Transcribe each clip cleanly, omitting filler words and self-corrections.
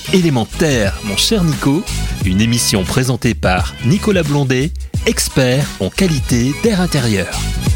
Élémentaire, mon cher Nico, une émission présentée par Nicolas Blondet, expert en qualité d'air intérieur.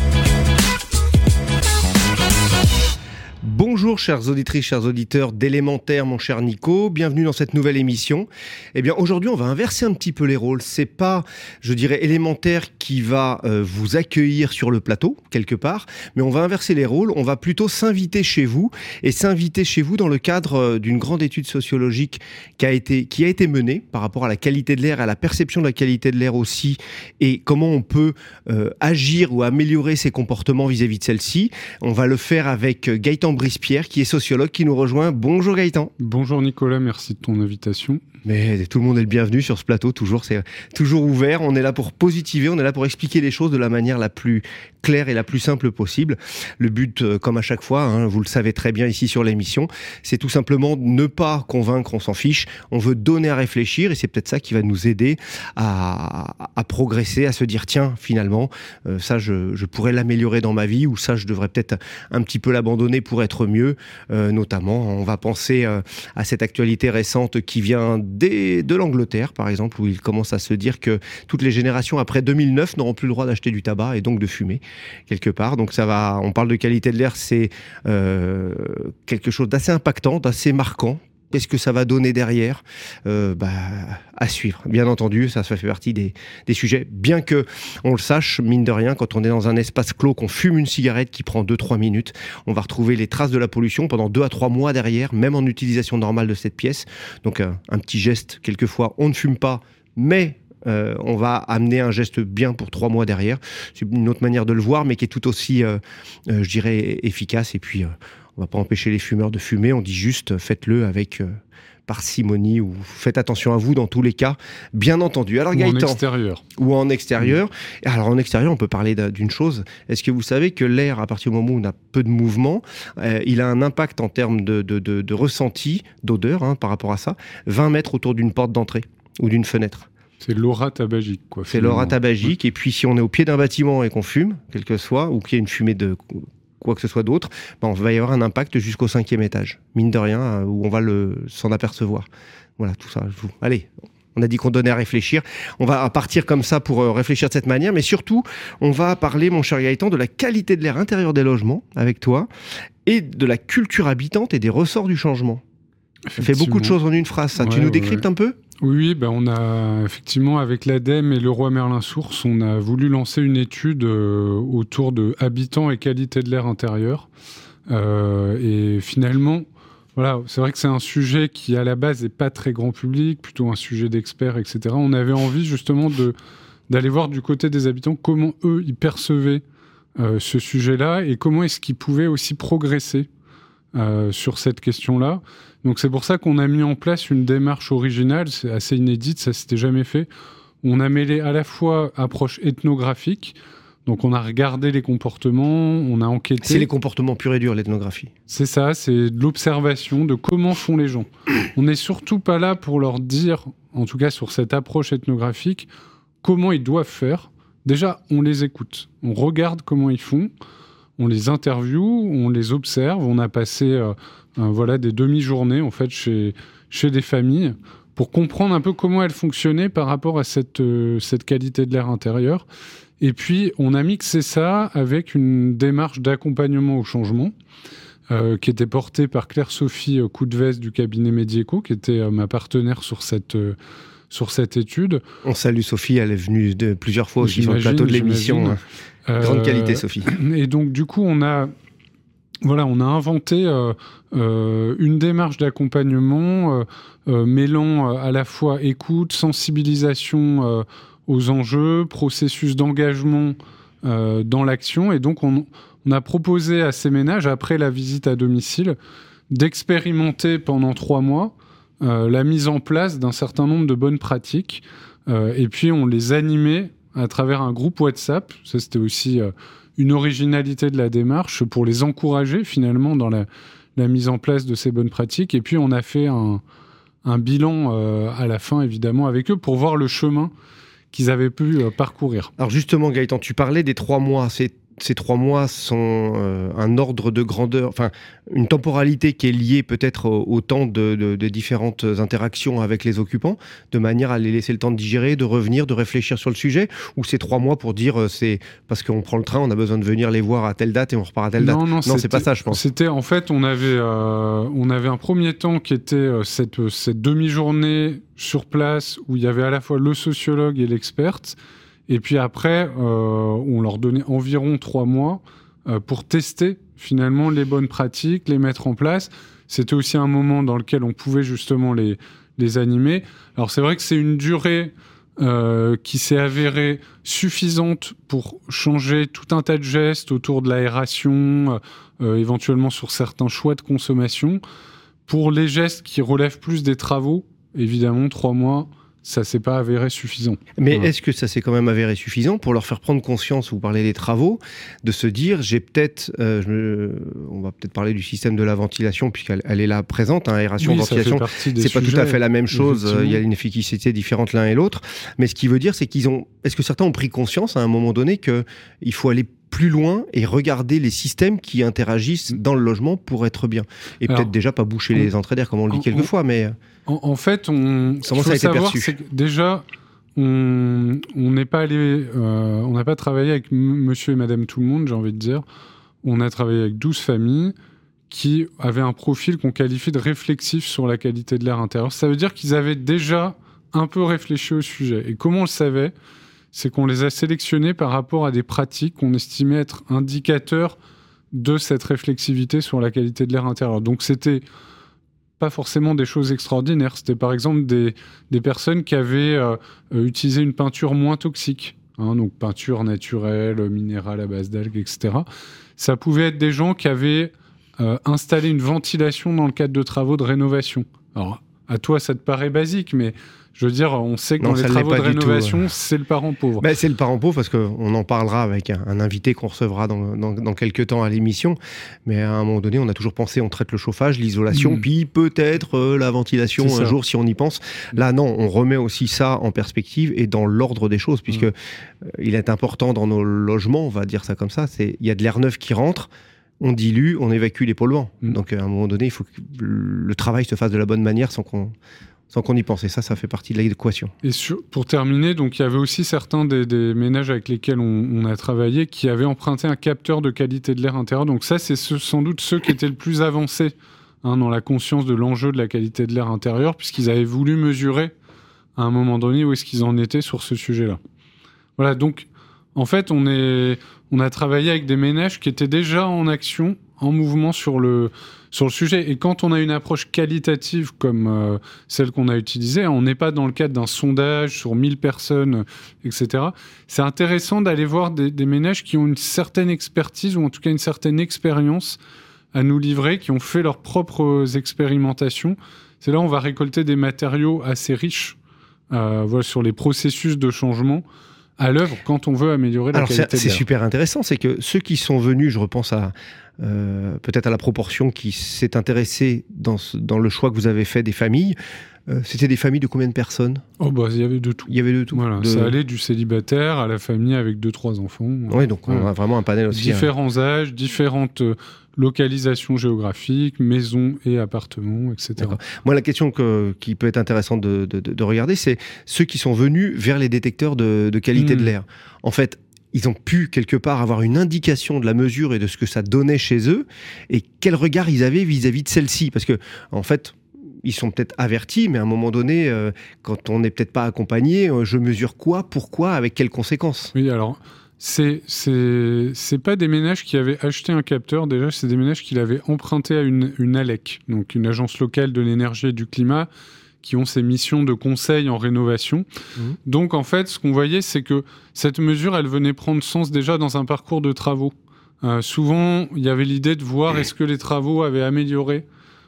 Bonjour chères auditrices, chers auditeurs d'Élémentaire, mon cher Nico, bienvenue dans cette nouvelle émission. Eh bien aujourd'hui on va inverser un petit peu les rôles, c'est pas, je dirais, Élémentaire qui va vous accueillir sur le plateau, quelque part, mais on va inverser les rôles, on va plutôt s'inviter chez vous, et s'inviter chez vous dans le cadre d'une grande étude sociologique qui a été menée par rapport à la qualité de l'air, à la perception de la qualité de l'air aussi, et comment on peut agir ou améliorer ses comportements vis-à-vis de celle-ci. On va le faire avec Gaëtan Brice-Pierre, qui est sociologue, qui nous rejoint. Bonjour Gaëtan. Bonjour Nicolas, merci de ton invitation. Mais tout le monde est le bienvenu sur ce plateau, c'est toujours ouvert. On est là pour positiver, on est là pour expliquer les choses de la manière la plus claire et la plus simple possible. Le but, comme à chaque fois, vous le savez très bien ici sur l'émission, c'est tout simplement ne pas convaincre, on s'en fiche. On veut donner à réfléchir et c'est peut-être ça qui va nous aider à progresser, à se dire tiens, finalement, ça je pourrais l'améliorer dans ma vie ou ça je devrais peut-être un petit peu l'abandonner pour être mieux. Notamment, on va penser à cette actualité récente qui vient de l'Angleterre, par exemple, où il commence à se dire que toutes les générations après 2009 n'auront plus le droit d'acheter du tabac et donc de fumer, quelque part. Donc ça va, on parle de qualité de l'air, c'est quelque chose d'assez impactant, d'assez marquant. Qu'est-ce que ça va donner derrière ? À suivre. Bien entendu, ça fait partie des sujets. Bien que on le sache, mine de rien, quand on est dans un espace clos, qu'on fume une cigarette qui prend 2-3 minutes, on va retrouver les traces de la pollution pendant 2 à 3 mois derrière, même en utilisation normale de cette pièce. Donc un petit geste, quelquefois, on ne fume pas, mais on va amener un geste bien pour 3 mois derrière. C'est une autre manière de le voir, mais qui est tout aussi, je dirais, efficace. Et puis, on va pas empêcher les fumeurs de fumer, on dit juste faites-le avec parcimonie ou faites attention à vous dans tous les cas, bien entendu. Alors, Gaëtan, en extérieur. Ou en extérieur. Alors en extérieur, on peut parler d'une chose. Est-ce que vous savez que l'air, à partir du moment où on a peu de mouvement, il a un impact en termes de ressenti, d'odeur par rapport à ça, 20 mètres autour d'une porte d'entrée ou d'une fenêtre. C'est l'aura tabagique, quoi. C'est l'aura tabagique. Et puis si on est au pied d'un bâtiment et qu'on fume, quel que soit, ou qu'il y ait une fumée de quoi que ce soit d'autre, on va y avoir un impact jusqu'au 5e étage, mine de rien, où on va s'en apercevoir. Voilà, tout ça. Allez, on a dit qu'on donnait à réfléchir. On va partir comme ça pour réfléchir de cette manière, mais surtout, on va parler, mon cher Gaëtan, de la qualité de l'air intérieur des logements, avec toi, et de la culture habitante et des ressorts du changement. Ça fait beaucoup de choses en une phrase, ça. Ouais, tu nous décryptes un peu ? Oui, on a effectivement, avec l'ADEME et Leroy Merlin Source, on a voulu lancer une étude autour de habitants et qualité de l'air intérieur. Et finalement, voilà, c'est vrai que c'est un sujet qui, à la base, n'est pas très grand public, plutôt un sujet d'experts, etc. On avait envie justement d'aller voir du côté des habitants comment eux, ils percevaient ce sujet-là et comment est-ce qu'ils pouvaient aussi progresser sur cette question-là. Donc c'est pour ça qu'on a mis en place une démarche originale, c'est assez inédite, ça s'était jamais fait. On a mêlé à la fois approche ethnographique, donc on a regardé les comportements, on a enquêté. C'est les comportements purs et durs, l'ethnographie. C'est ça, c'est de l'observation de comment font les gens. On n'est surtout pas là pour leur dire, en tout cas sur cette approche ethnographique, comment ils doivent faire. Déjà, on les écoute, on regarde comment ils font, on les interviewe, on les observe, on a passé des demi-journées en fait chez des familles pour comprendre un peu comment elles fonctionnaient par rapport à cette qualité de l'air intérieur. Et puis, on a mixé ça avec une démarche d'accompagnement au changement qui était portée par Claire-Sophie Coudevest du cabinet Medieco, qui était ma partenaire sur cette étude. On salue Sophie, elle est venue plusieurs fois aussi sur le plateau de l'émission. Grande qualité, Sophie. Et donc, du coup, on a inventé une démarche d'accompagnement mêlant à la fois écoute, sensibilisation aux enjeux, processus d'engagement dans l'action. Et donc, on a proposé à ces ménages, après la visite à domicile, d'expérimenter pendant 3 mois la mise en place d'un certain nombre de bonnes pratiques. Et puis, on les animait à travers un groupe WhatsApp. Ça, c'était aussi une originalité de la démarche pour les encourager, finalement, dans la mise en place de ces bonnes pratiques. Et puis, on a fait un bilan à la fin, évidemment, avec eux, pour voir le chemin qu'ils avaient pu parcourir. Alors justement, Gaëtan, tu parlais des 3 mois. C'est ces 3 mois sont un ordre de grandeur, enfin une temporalité qui est liée peut-être au temps de différentes interactions avec les occupants, de manière à les laisser le temps de digérer, de revenir, de réfléchir sur le sujet, ou c'est 3 mois pour dire c'est parce qu'on prend le train, on a besoin de venir les voir à telle date et on repart à telle date. Non, c'est pas ça, je pense. C'était en fait, on avait un premier temps qui était cette demi-journée sur place où il y avait à la fois le sociologue et l'experte. Et puis après, on leur donnait environ 3 mois pour tester finalement les bonnes pratiques, les mettre en place. C'était aussi un moment dans lequel on pouvait justement les animer. Alors c'est vrai que c'est une durée qui s'est avérée suffisante pour changer tout un tas de gestes autour de l'aération, éventuellement sur certains choix de consommation. Pour les gestes qui relèvent plus des travaux, évidemment, 3 mois, ça s'est pas avéré suffisant. Mais est-ce que ça s'est quand même avéré suffisant pour leur faire prendre conscience, vous parlez des travaux, de se dire, j'ai peut-être, on va peut-être parler du système de la ventilation, puisqu'elle est là présente, aération, ventilation, c'est pas tout à fait la même chose, il y a une efficacité différente l'un et l'autre, mais ce qui veut dire, c'est est-ce que certains ont pris conscience à un moment donné qu'il faut aller plus loin et regarder les systèmes qui interagissent dans le logement pour être bien. Et peut-être déjà pas boucher les entrées d'air, comme on le dit quelquefois, mais... En fait, comment ça a été perçu ? C'est que déjà, on n'est pas allé... on n'a pas travaillé avec monsieur et madame tout le monde, j'ai envie de dire. On a travaillé avec 12 familles qui avaient un profil qu'on qualifie de réflexif sur la qualité de l'air intérieur. Ça veut dire qu'ils avaient déjà un peu réfléchi au sujet. Et comment on le savait ? C'est qu'on les a sélectionnés par rapport à des pratiques qu'on estimait être indicateurs de cette réflexivité sur la qualité de l'air intérieur. Donc c'était pas forcément des choses extraordinaires. C'était par exemple des personnes qui avaient utilisé une peinture moins toxique, donc peinture naturelle, minérale à base d'algues, etc. Ça pouvait être des gens qui avaient installé une ventilation dans le cadre de travaux de rénovation. Alors, à toi, ça te paraît basique, mais... Je veux dire, on sait que dans les travaux de rénovation, c'est le parent pauvre. C'est le parent pauvre parce qu'on en parlera avec un invité qu'on recevra dans quelques temps à l'émission. Mais à un moment donné, on a toujours pensé, on traite le chauffage, l'isolation, puis peut-être la ventilation un jour si on y pense. Là, non, on remet aussi ça en perspective et dans l'ordre des choses, puisque il est important dans nos logements, on va dire ça comme ça, il y a de l'air neuf qui rentre, on dilue, on évacue les polluants. Donc à un moment donné, il faut que le travail se fasse de la bonne manière sans qu'on y pense. Et ça fait partie de l'équation. Et pour terminer, donc il y avait aussi certains des ménages avec lesquels on a travaillé qui avaient emprunté un capteur de qualité de l'air intérieur. Donc ça, c'est sans doute ceux qui étaient le plus avancés dans la conscience de l'enjeu de la qualité de l'air intérieur, puisqu'ils avaient voulu mesurer à un moment donné où est-ce qu'ils en étaient sur ce sujet-là. Voilà, donc en fait, on a travaillé avec des ménages qui étaient déjà en action, en mouvement sur le sujet. Et quand on a une approche qualitative comme celle qu'on a utilisée, on n'est pas dans le cadre d'un sondage sur 1000 personnes, etc. C'est intéressant d'aller voir des ménages qui ont une certaine expertise, ou en tout cas une certaine expérience à nous livrer, qui ont fait leurs propres expérimentations. C'est là où on va récolter des matériaux assez riches sur les processus de changement à l'œuvre quand on veut améliorer la qualité de l'air. C'est super intéressant, c'est que ceux qui sont venus, je repense à peut-être à la proportion qui s'est intéressée dans le choix que vous avez fait des familles, c'était des familles de combien de personnes ? Il y avait de tout. Il y avait de tout. Voilà, ça allait du célibataire à la famille avec 2-3 enfants. Oui, donc on a vraiment un panel aussi. Différents âges, différentes localisations géographiques, maisons et appartements, etc. D'accord. Moi, la question qui peut être intéressante de regarder, c'est ceux qui sont venus vers les détecteurs de qualité de l'air. En fait, ils ont pu quelque part avoir une indication de la mesure et de ce que ça donnait chez eux, et quel regard ils avaient vis-à-vis de celle-ci. Parce que, en fait, ils sont peut-être avertis, mais à un moment donné, quand on n'est peut-être pas accompagné, je mesure quoi, pourquoi, avec quelles conséquences ? Oui, alors, c'est pas des ménages qui avaient acheté un capteur, déjà, c'est des ménages qui l'avaient emprunté à une ALEC, donc une agence locale de l'énergie et du climat, qui ont ces missions de conseil en rénovation. Donc, en fait, ce qu'on voyait, c'est que cette mesure, elle venait prendre sens déjà dans un parcours de travaux. Souvent, il y avait l'idée de voir est-ce que les travaux avaient amélioré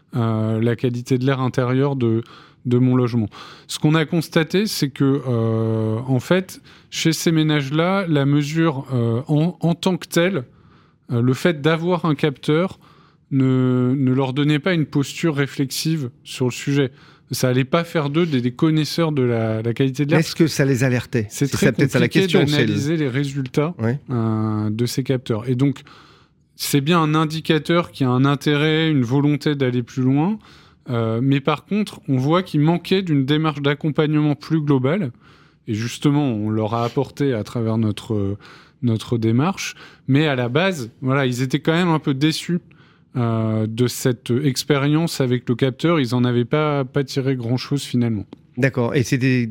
la qualité de l'air intérieur de mon logement. Ce qu'on a constaté, c'est que, en fait, chez ces ménages-là, la mesure en tant que telle, le fait d'avoir un capteur ne leur donnait pas une posture réflexive sur le sujet. Ça allait pas faire d'eux des connaisseurs de la qualité de l'air. Est-ce que ça les alertait ? C'est très compliqué d'analyser les résultats de ces capteurs. Et donc, c'est bien un indicateur qui a un intérêt, une volonté d'aller plus loin. Mais par contre, on voit qu'il manquait d'une démarche d'accompagnement plus globale. Et justement, on leur a apporté à travers notre démarche. Mais à la base, voilà, ils étaient quand même un peu déçus de cette expérience avec le capteur. Ils n'en avaient pas tiré grand-chose finalement. D'accord. Et c'est des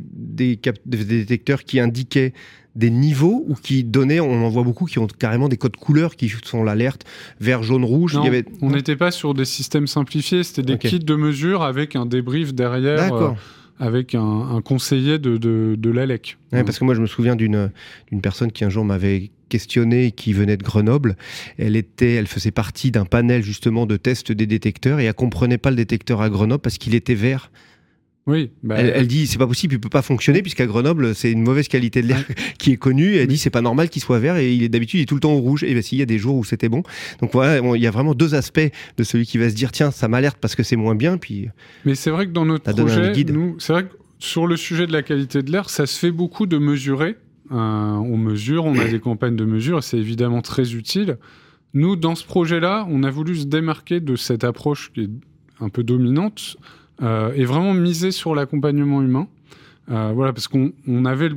détecteurs qui indiquaient des niveaux ou qui donnaient, on en voit beaucoup, qui ont carrément des codes couleurs qui sont l'alerte vert, jaune, rouge. Non, on n'était pas sur des systèmes simplifiés, c'était des kits de mesure avec un débrief derrière, avec un conseiller de l'ALEC. Ouais, parce que moi je me souviens d'une personne qui un jour m'avait questionné, qui venait de Grenoble. Elle faisait partie d'un panel justement de tests des détecteurs et elle comprenait pas le détecteur à Grenoble parce qu'il était vert. Oui, elle dit c'est pas possible, il peut pas fonctionner puisqu'à Grenoble c'est une mauvaise qualité de l'air qui est connue. Elle dit c'est pas normal qu'il soit vert et d'habitude il est tout le temps au rouge. Et bien s'il y a des jours où c'était bon. Donc voilà, il y a vraiment deux aspects de celui qui va se dire tiens ça m'alerte parce que c'est moins bien. Mais c'est vrai que dans notre projet, c'est vrai que sur le sujet de la qualité de l'air, ça se fait beaucoup de mesurer. On mesure, on a des campagnes de mesure, et c'est évidemment très utile. Nous, dans ce projet-là, on a voulu se démarquer de cette approche qui est un peu dominante et vraiment miser sur l'accompagnement humain. Voilà, parce qu'on avait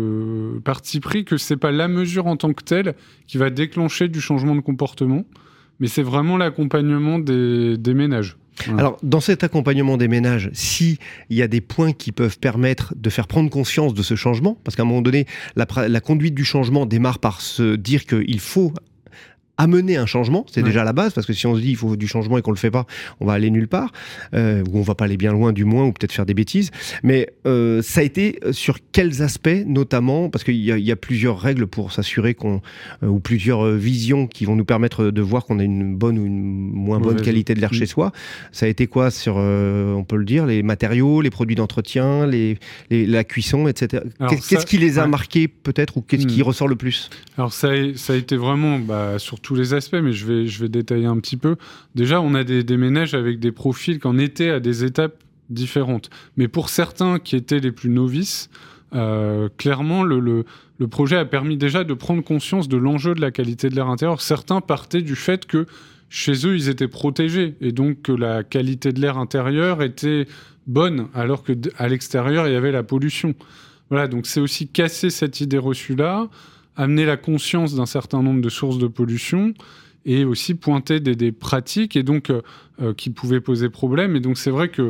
le parti pris que c'est pas la mesure en tant que telle qui va déclencher du changement de comportement, mais c'est vraiment l'accompagnement des ménages. Voilà. Alors, dans cet accompagnement des ménages, s'il y a des points qui peuvent permettre de faire prendre conscience de ce changement, parce qu'à un moment donné, la conduite du changement démarre par se dire qu'il faut amener un changement, c'est déjà la base, parce que si on se dit il faut du changement et qu'on le fait pas, on va aller nulle part, ou on va pas aller bien loin du moins, ou peut-être faire des bêtises. Mais ça a été sur quels aspects, notamment, parce qu'il y a plusieurs règles pour s'assurer ou plusieurs visions qui vont nous permettre de voir qu'on a une bonne ou une moins bonne qualité de l'air chez soi. Ça a été quoi sur, on peut le dire, les matériaux, les produits d'entretien, la cuisson, etc. Qu'est-ce qui les a marqués peut-être, ou qu'est-ce qui ressort le plus ? Alors ça a été vraiment sur tous les aspects, mais je vais détailler un petit peu. Déjà, on a des ménages avec des profils qui en étaient à des étapes différentes. Mais pour certains qui étaient les plus novices, clairement, le projet a permis déjà de prendre conscience de l'enjeu de la qualité de l'air intérieur. Certains partaient du fait que chez eux, ils étaient protégés, et donc que la qualité de l'air intérieur était bonne, alors qu'à l'extérieur, il y avait la pollution. Voilà, donc c'est aussi casser cette idée reçue-là, amener la conscience d'un certain nombre de sources de pollution et aussi pointer des pratiques et donc qui pouvaient poser problème. Et donc c'est vrai que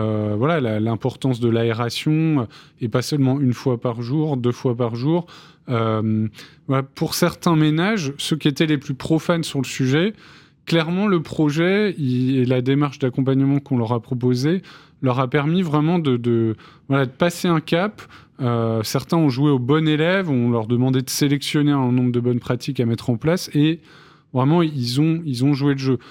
l'importance de l'aération et pas seulement 1 fois par jour, 2 fois par jour. Pour certains ménages, ceux qui étaient les plus profanes sur le sujet, clairement le projet et la démarche d'accompagnement qu'on leur a proposée leur a permis vraiment de passer un cap. Certains ont joué au bon élève, on leur demandait de sélectionner un nombre de bonnes pratiques à mettre en place et vraiment ils ont joué le jeu.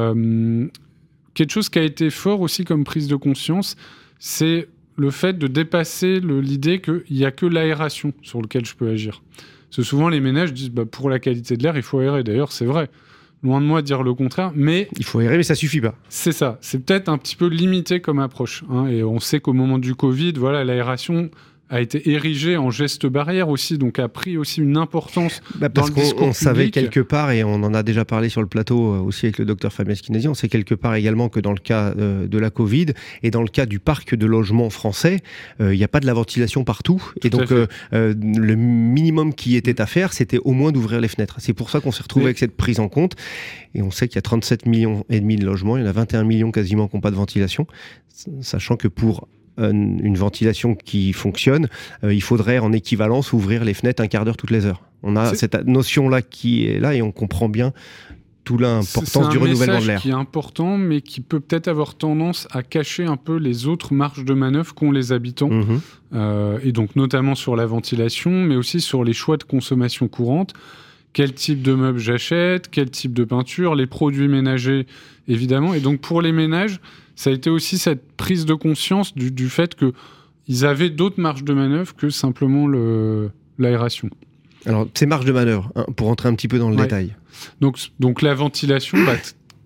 Quelque chose qui a été fort aussi comme prise de conscience, c'est le fait de dépasser l'idée qu'il n'y a que l'aération sur laquelle je peux agir. Parce que souvent les ménages disent pour la qualité de l'air il faut aérer, d'ailleurs c'est vrai. Loin de moi de dire le contraire, mais... Il faut aérer, mais ça suffit pas. C'est ça. C'est peut-être un petit peu limité comme approche. Et on sait qu'au moment du Covid, l'aération a été érigée en geste barrière aussi, donc a pris aussi une importance dans le discours public. On savait quelque part, et on en a déjà parlé sur le plateau aussi avec le docteur Fabien Schinnesi, on sait quelque part également que dans le cas de la Covid et dans le cas du parc de logements français, il n'y a pas de la ventilation partout. Et donc le minimum qui était à faire, c'était au moins d'ouvrir les fenêtres. C'est pour ça qu'on s'est retrouvé avec cette prise en compte. Et on sait qu'il y a 37,5 millions de logements, il y en a 21 millions quasiment qui n'ont pas de ventilation, sachant que pour une ventilation qui fonctionne, il faudrait en équivalence ouvrir les fenêtres un quart d'heure toutes les heures. On a cette notion-là qui est là et on comprend bien toute l'importance du renouvellement de l'air. C'est un message qui est important, mais qui peut peut-être avoir tendance à cacher un peu les autres marges de manœuvre qu'ont les habitants. Et donc notamment sur la ventilation, mais aussi sur les choix de consommation courante. Quel type de meubles j'achète, quel type de peinture, les produits ménagers, évidemment. Et donc pour les ménages, ça a été aussi cette prise de conscience du fait qu'ils avaient d'autres marges de manœuvre que simplement l'aération. Alors, ces marges de manœuvre, pour rentrer un petit peu dans le détail. Donc la ventilation,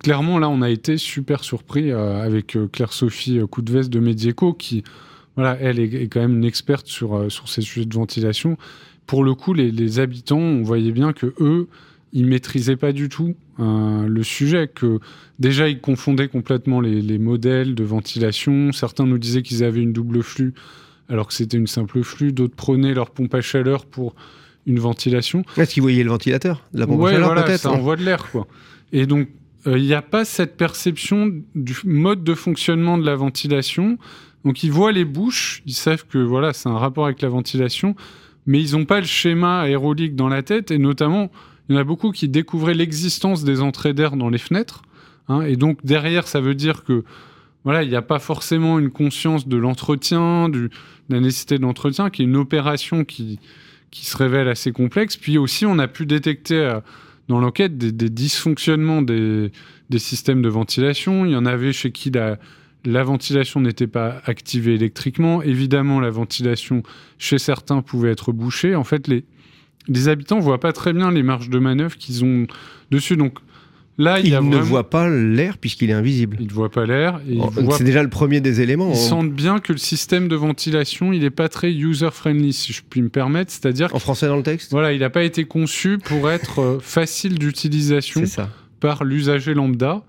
clairement, là, on a été super surpris avec Claire-Sophie Coutveste de Medieco, qui, voilà, elle est quand même une experte sur ces sujets de ventilation. Pour le coup, les habitants, on voyait bien que eux, ils maîtrisaient pas du tout le sujet, que déjà, ils confondaient complètement les modèles de ventilation. Certains nous disaient qu'ils avaient une double flux, alors que c'était une simple flux. D'autres prenaient leur pompe à chaleur pour une ventilation. Est-ce qu'ils voyaient le ventilateur de la pompe à chaleur, voilà, peut-être, ça envoie de l'air, quoi. Et donc, il n'y a pas cette perception du mode de fonctionnement de la ventilation. Donc, ils voient les bouches, ils savent que voilà, c'est un rapport avec la ventilation, mais ils n'ont pas le schéma aérolique dans la tête. Et notamment, il y en a beaucoup qui découvraient l'existence des entrées d'air dans les fenêtres. Et donc, derrière, ça veut dire que voilà, il n'y a pas forcément une conscience de l'entretien, de la nécessité de l'entretien, qui est une opération qui se révèle assez complexe. Puis aussi, on a pu détecter dans l'enquête des dysfonctionnements des systèmes de ventilation. Il y en avait chez qui la ventilation n'était pas activée électriquement. Évidemment, la ventilation chez certains pouvait être bouchée. En fait, les habitants ne voient pas très bien les marges de manœuvre qu'ils ont dessus. Donc là, ils ne voient pas l'air puisqu'il est invisible. Ils ne voient pas l'air. C'est déjà le premier des éléments. Ils sentent bien que le système de ventilation, il n'est pas très user-friendly, si je puis me permettre. C'est-à-dire en français dans le texte. Voilà, il n'a pas été conçu pour être facile d'utilisation par l'usager lambda.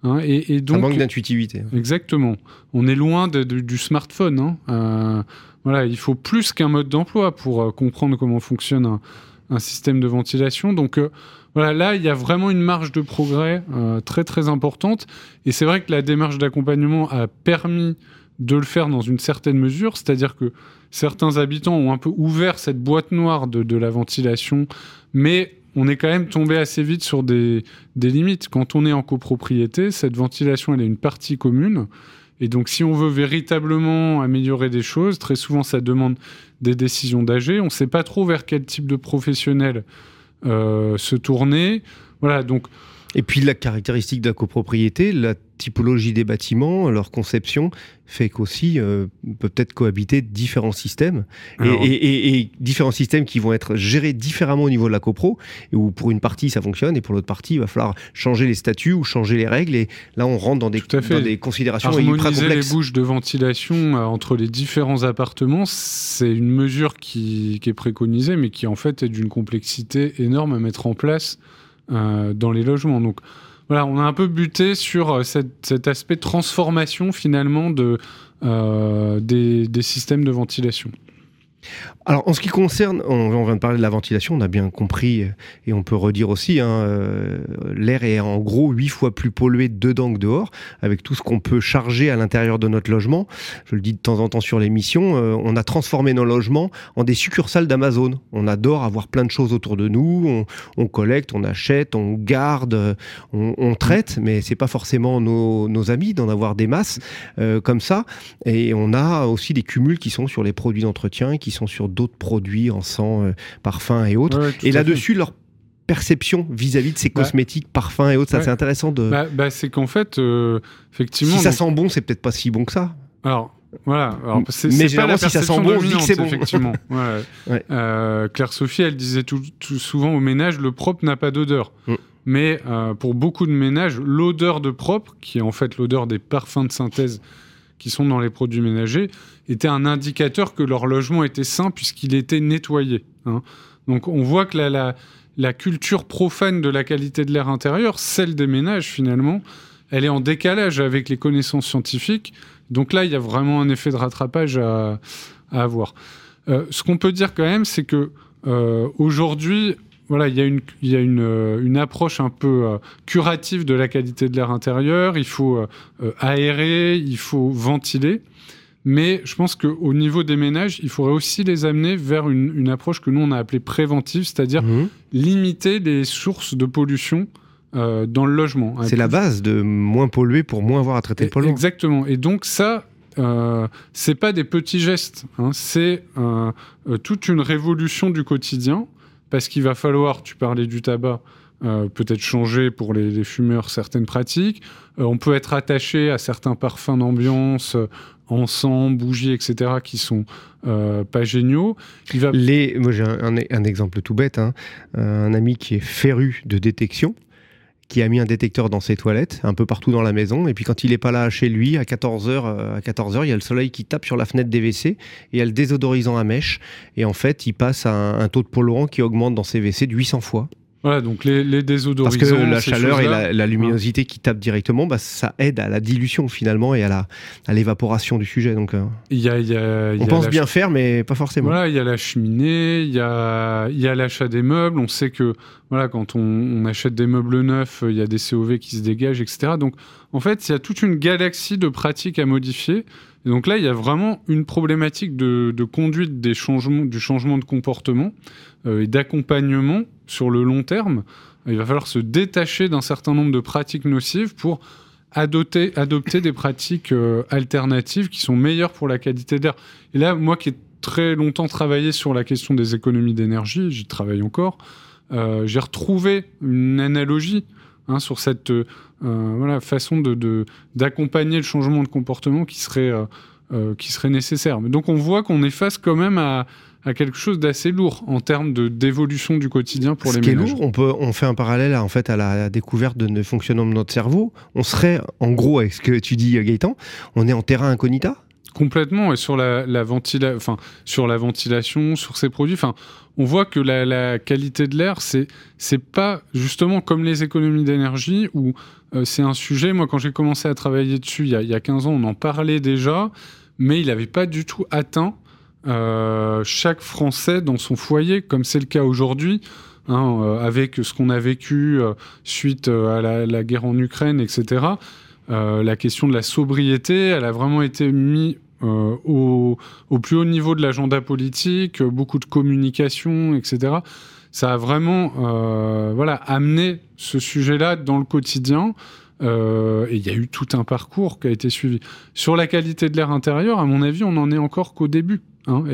Et donc, un manque d'intuitivité. Exactement. On est loin du smartphone. Voilà, il faut plus qu'un mode d'emploi pour comprendre comment fonctionne un système de ventilation. Donc voilà, là, il y a vraiment une marge de progrès très, très importante. Et c'est vrai que la démarche d'accompagnement a permis de le faire dans une certaine mesure. C'est-à-dire que certains habitants ont un peu ouvert cette boîte noire de la ventilation, mais on est quand même tombé assez vite sur des limites. Quand on est en copropriété, cette ventilation, elle est une partie commune. Et donc, si on veut véritablement améliorer des choses, très souvent, ça demande des décisions d'AG. On ne sait pas trop vers quel type de professionnel se tourner. Voilà, donc... Et puis, la caractéristique de la copropriété, la typologie des bâtiments, leur conception, fait qu'aussi peut-être cohabiter différents systèmes. Et différents systèmes qui vont être gérés différemment au niveau de la copro, et où pour une partie, ça fonctionne, et pour l'autre partie, il va falloir changer les statuts ou changer les règles. Et là, on rentre dans des considérations hyper complexes. Harmoniser les bouches de ventilation entre les différents appartements, c'est une mesure qui est préconisée, mais qui en fait est d'une complexité énorme à mettre en place dans les logements. Donc voilà, on a un peu buté sur cet aspect de transformation finalement des systèmes de ventilation. Alors, en ce qui concerne, on vient de parler de la ventilation, on a bien compris, et on peut redire aussi, l'air est en gros 8 fois plus pollué dedans que dehors, avec tout ce qu'on peut charger à l'intérieur de notre logement. Je le dis de temps en temps sur l'émission, on a transformé nos logements en des succursales d'Amazon. On adore avoir plein de choses autour de nous, on collecte, on achète, on garde, on traite, mais c'est pas forcément nos amis d'en avoir des masses comme ça. Et on a aussi des cumuls qui sont sur les produits d'entretien, qui sont sur d'autres produits, encens, parfums et autres. Ouais, et là-dessus, leur perception vis-à-vis de ces cosmétiques, parfums et autres, ça c'est intéressant de... c'est qu'en fait, effectivement... Si ça sent bon, c'est peut-être pas si bon que ça. Alors, voilà. Alors, mais généralement, si ça sent bon, je dis que c'est bon. Effectivement. Claire-Sophie, elle disait tout souvent au ménage, le propre n'a pas d'odeur. Mais pour beaucoup de ménages, l'odeur de propre, qui est en fait l'odeur des parfums de synthèse qui sont dans les produits ménagers, était un indicateur que leur logement était sain puisqu'il était nettoyé. Donc on voit que la culture profane de la qualité de l'air intérieur, celle des ménages finalement, elle est en décalage avec les connaissances scientifiques. Donc là, il y a vraiment un effet de rattrapage à avoir. Ce qu'on peut dire quand même, c'est que aujourd'hui, voilà, il y a une approche un peu curative de la qualité de l'air intérieur. Il faut aérer, il faut ventiler. Mais je pense qu'au niveau des ménages, il faudrait aussi les amener vers une approche que nous, on a appelée préventive, c'est-à-dire limiter les sources de pollution dans le logement. C'est la base de moins polluer pour moins avoir à traiter le polluant. Exactement. Et donc ça, c'est pas des petits gestes. C'est toute une révolution du quotidien. Parce qu'il va falloir, tu parlais du tabac, peut-être changer pour les fumeurs certaines pratiques. On peut être attaché à certains parfums d'ambiance, encens, bougies, etc., qui sont pas géniaux. Moi, j'ai un exemple tout bête. Un ami qui est féru de détection, qui a mis un détecteur dans ses toilettes, un peu partout dans la maison. Et puis quand il n'est pas là chez lui, à 14h, il y a le soleil qui tape sur la fenêtre des WC et il y a le désodorisant à mèche. Et en fait, il passe à un taux de polluant qui augmente dans ses WC de 800 fois. Voilà, donc les désodorisants... Parce que la chaleur et la luminosité qui tapent directement, ça aide à la dilution finalement et à l'évaporation du sujet. Donc, on pense bien faire, mais pas forcément. Voilà, il y a la cheminée, il y a l'achat des meubles. On sait que voilà, quand on achète des meubles neufs, il y a des COV qui se dégagent, etc. Donc, en fait, il y a toute une galaxie de pratiques à modifier. Et donc là, il y a vraiment une problématique de conduite du changement de comportement et d'accompagnement sur le long terme. Il va falloir se détacher d'un certain nombre de pratiques nocives pour adopter des pratiques alternatives qui sont meilleures pour la qualité de l'air. Et là, moi qui ai très longtemps travaillé sur la question des économies d'énergie, j'y travaille encore, j'ai retrouvé une analogie sur cette façon d'accompagner le changement de comportement qui serait nécessaire. Mais donc on voit qu'on est face quand même à quelque chose d'assez lourd en termes d'évolution du quotidien pour les ménages. Ce qui est lourd, on fait un parallèle à la découverte de fonctionnement de notre cerveau. On serait, en gros, avec ce que tu dis Gaëtan, on est en terra incognita. Complètement, et sur la ventilation, sur ces produits, on voit que la qualité de l'air, c'est pas justement comme les économies d'énergie où c'est un sujet. Moi, quand j'ai commencé à travailler dessus il y a 15 ans, on en parlait déjà, mais il n'avait pas du tout atteint chaque Français dans son foyer, comme c'est le cas aujourd'hui, avec ce qu'on a vécu suite à la guerre en Ukraine, etc. La question de la sobriété, elle a vraiment été mise au plus haut niveau de l'agenda politique, beaucoup de communication, etc. Ça a vraiment amené ce sujet-là dans le quotidien. Et il y a eu tout un parcours qui a été suivi. Sur la qualité de l'air intérieur, à mon avis, on n'en est encore qu'au début. On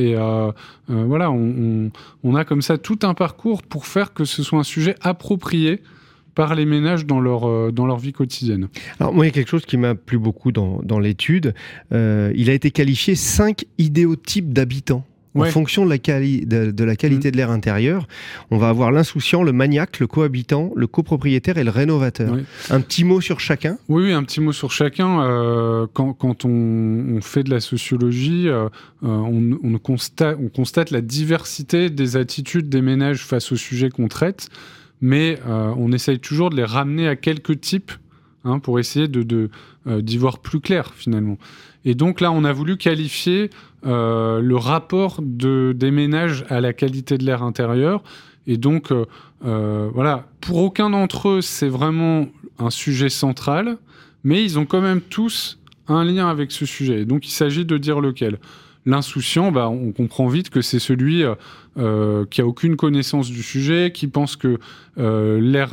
a comme ça tout un parcours pour faire que ce soit un sujet approprié par les ménages dans leur vie quotidienne. Alors moi, il y a quelque chose qui m'a plu beaucoup dans l'étude. Il a été qualifié 5 idéotypes d'habitants. En fonction de la qualité de l'air intérieur, on va avoir l'insouciant, le maniaque, le cohabitant, le copropriétaire et le rénovateur. Oui. Un petit mot sur chacun ? Oui, un petit mot sur chacun. Quand on fait de la sociologie, on constate la diversité des attitudes des ménages face au sujet qu'on traite, mais on essaye toujours de les ramener à quelques types pour essayer d'y voir plus clair, finalement. Et donc là, on a voulu qualifier le rapport des ménages à la qualité de l'air intérieur. Et donc, pour aucun d'entre eux, c'est vraiment un sujet central, mais ils ont quand même tous un lien avec ce sujet. Et donc, il s'agit de dire lequel. L'insouciant, on comprend vite que c'est celui qui a aucune connaissance du sujet, qui pense que l'air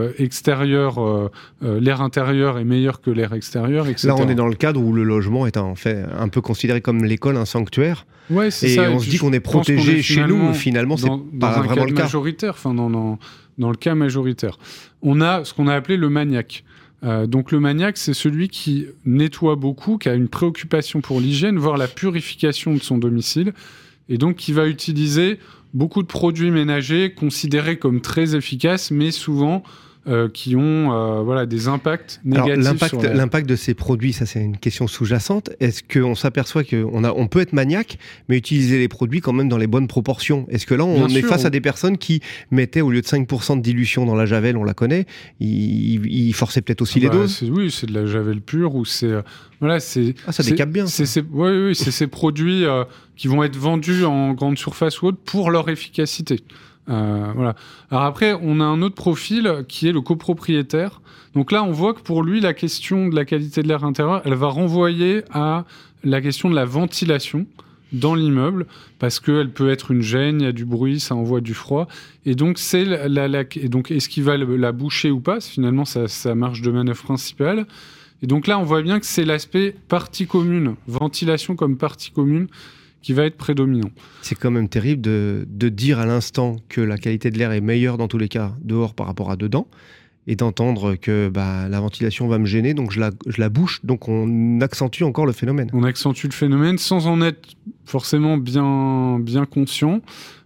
intérieur est meilleur que l'air extérieur, etc. Là, on est dans le cadre où le logement est en fait un peu considéré comme l'école, un sanctuaire. Ouais, c'est et ça. On se dit qu'on est protégé chez nous, finalement, c'est pas vraiment le cas. Dans le cas majoritaire. On a ce qu'on a appelé le maniaque. Donc le maniaque, c'est celui qui nettoie beaucoup, qui a une préoccupation pour l'hygiène, voire la purification de son domicile, et donc qui va utiliser beaucoup de produits ménagers considérés comme très efficaces, mais souvent qui ont des impacts négatifs. Alors, l'impact de ces produits, ça c'est une question sous-jacente. Est-ce qu'on s'aperçoit qu'on peut être maniaque, mais utiliser les produits quand même dans les bonnes proportions ? Est-ce que là, on est face à des personnes qui mettaient, au lieu de 5% de dilution dans la javel, on la connaît, ils forçaient peut-être aussi les doses ? Oui, c'est de la javel pure, ou c'est... ça décape bien. C'est ces produits qui vont être vendus en grande surface ou autre pour leur efficacité. Alors après, on a un autre profil qui est le copropriétaire. Donc là, on voit que pour lui, la question de la qualité de l'air intérieur, elle va renvoyer à la question de la ventilation dans l'immeuble, parce qu'elle peut être une gêne, il y a du bruit, ça envoie du froid. Et donc, est-ce qu'il va la boucher ou pas ? Finalement, sa marge de manœuvre principale. Et donc là, on voit bien que c'est l'aspect partie commune, ventilation comme partie commune, qui va être prédominant. C'est quand même terrible de dire à l'instant que la qualité de l'air est meilleure dans tous les cas dehors par rapport à dedans, et d'entendre que la ventilation va me gêner, donc je la bouche, donc on accentue encore le phénomène. On accentue le phénomène sans en être forcément bien conscient.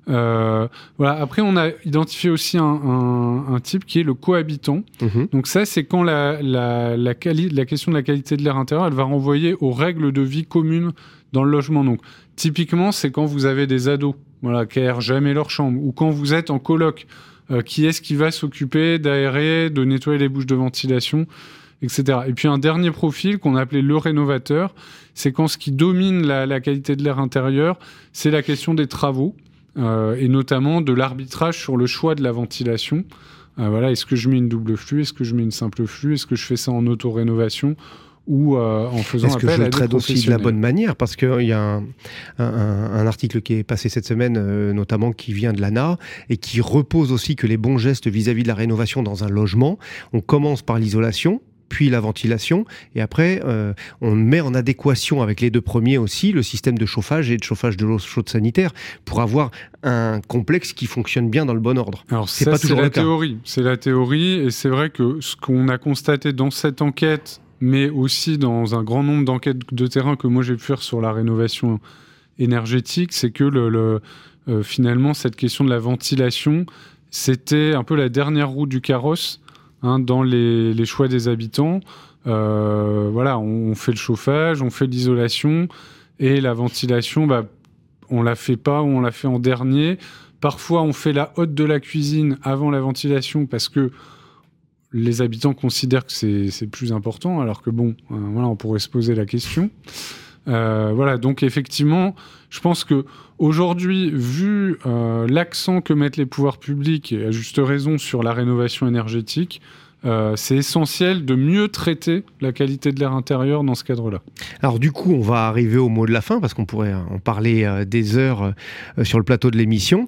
Voilà. Après, on a identifié aussi un type qui est le cohabitant. Donc ça, c'est quand la question de la qualité de l'air intérieur, elle va renvoyer aux règles de vie communes dans le logement. Donc typiquement, c'est quand vous avez des ados, voilà, qui aèrent jamais leur chambre, ou quand vous êtes en coloc, qui est-ce qui va s'occuper d'aérer, de nettoyer les bouches de ventilation, etc. Et puis un dernier profil qu'on appelait le rénovateur, c'est quand ce qui domine la qualité de l'air intérieur, c'est la question des travaux. Et notamment de l'arbitrage sur le choix de la ventilation. Voilà, est-ce que je mets une double flux, est-ce que je mets une simple flux, est-ce que je fais ça en auto-rénovation ou en faisant appel à des professionnels. Est-ce que je traite aussi de la bonne manière? Parce qu'il y a un article qui est passé cette semaine, notamment qui vient de l'ANA, et qui repose aussi que les bons gestes vis-à-vis de la rénovation dans un logement, on commence par l'isolation, puis la ventilation, et après on met en adéquation avec les deux premiers aussi le système de chauffage et de chauffage de l'eau chaude sanitaire pour avoir un complexe qui fonctionne bien dans le bon ordre. Alors c'est la théorie, et c'est vrai que ce qu'on a constaté dans cette enquête, mais aussi dans un grand nombre d'enquêtes de terrain que moi j'ai pu faire sur la rénovation énergétique, c'est que finalement cette question de la ventilation, c'était un peu la dernière roue du carrosse, dans les choix des habitants. Voilà, on fait le chauffage, on fait l'isolation, et la ventilation, on la fait pas ou on la fait en dernier. Parfois, on fait la hotte de la cuisine avant la ventilation parce que les habitants considèrent que c'est plus important, alors que voilà, on pourrait se poser la question. Voilà, donc effectivement, je pense que aujourd'hui, vu l'accent que mettent les pouvoirs publics, et à juste raison, sur la rénovation énergétique, c'est essentiel de mieux traiter la qualité de l'air intérieur dans ce cadre-là. Alors du coup, on va arriver au mot de la fin, parce qu'on pourrait en parler des heures sur le plateau de l'émission.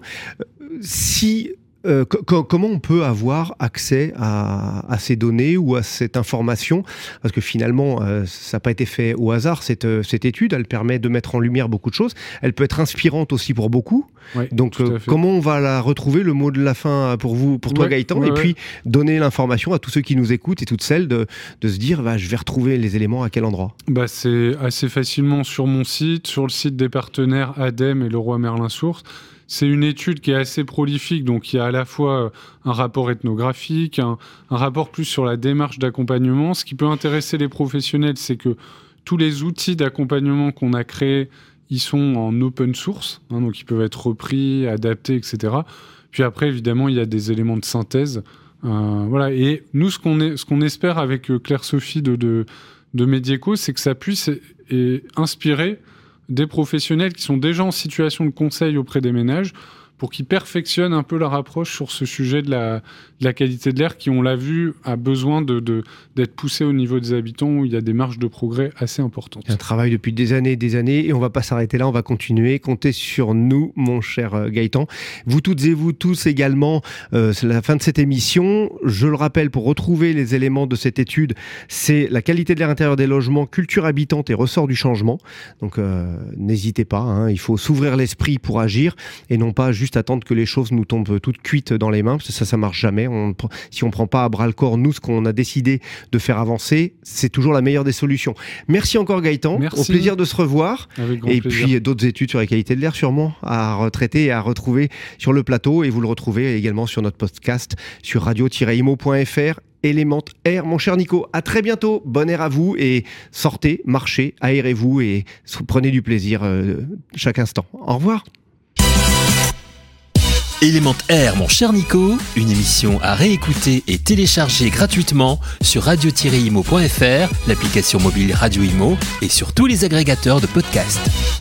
Comment on peut avoir accès à ces données ou à cette information? Parce que finalement, ça n'a pas été fait au hasard, cette étude. Elle permet de mettre en lumière beaucoup de choses. Elle peut être inspirante aussi pour beaucoup. Oui, donc, comment on va la retrouver, le mot de la fin pour toi, Gaëtan, et puis donner l'information à tous ceux qui nous écoutent et toutes celles de se dire, je vais retrouver les éléments à quel endroit? C'est assez facilement sur mon site, sur le site des partenaires ADEME et Leroy Merlin Sources. C'est une étude qui est assez prolifique, donc il y a à la fois un rapport ethnographique, un rapport plus sur la démarche d'accompagnement. Ce qui peut intéresser les professionnels, c'est que tous les outils d'accompagnement qu'on a créés, ils sont en open source, donc ils peuvent être repris, adaptés, etc. Puis après, évidemment, il y a des éléments de synthèse. Voilà. Et nous, ce qu'on espère avec Claire-Sophie de Medieco, c'est que ça puisse inspirer des professionnels qui sont déjà en situation de conseil auprès des ménages pour qu'ils perfectionnent un peu leur approche sur ce sujet de la qualité de l'air qui, on l'a vu, a besoin d'être poussé au niveau des habitants où il y a des marges de progrès assez importantes. Un travail depuis des années et on ne va pas s'arrêter là, on va continuer. Comptez sur nous, mon cher Gaëtan. Vous toutes et vous tous également, c'est la fin de cette émission. Je le rappelle, pour retrouver les éléments de cette étude, c'est la qualité de l'air intérieur des logements, culture habitante et ressort du changement. Donc n'hésitez pas, il faut s'ouvrir l'esprit pour agir et non pas juste attendre que les choses nous tombent toutes cuites dans les mains, parce que ça marche jamais. Si on prend pas à bras le corps, nous, ce qu'on a décidé de faire avancer, c'est toujours la meilleure des solutions. Merci encore, Gaëtan. Merci. Au plaisir de se revoir. Avec grand et plaisir. Puis d'autres études sur la qualité de l'air sûrement à retraiter et à retrouver sur le plateau, et vous le retrouvez également sur notre podcast sur radio-imo.fr. Élément Air. Mon cher Nico, à très bientôt, bon air à vous, et sortez, marchez, aérez-vous et prenez du plaisir chaque instant. Au revoir. Élément Air, mon cher Nico, une émission à réécouter et télécharger gratuitement sur radio-imo.fr, l'application mobile Radio Imo et sur tous les agrégateurs de podcasts.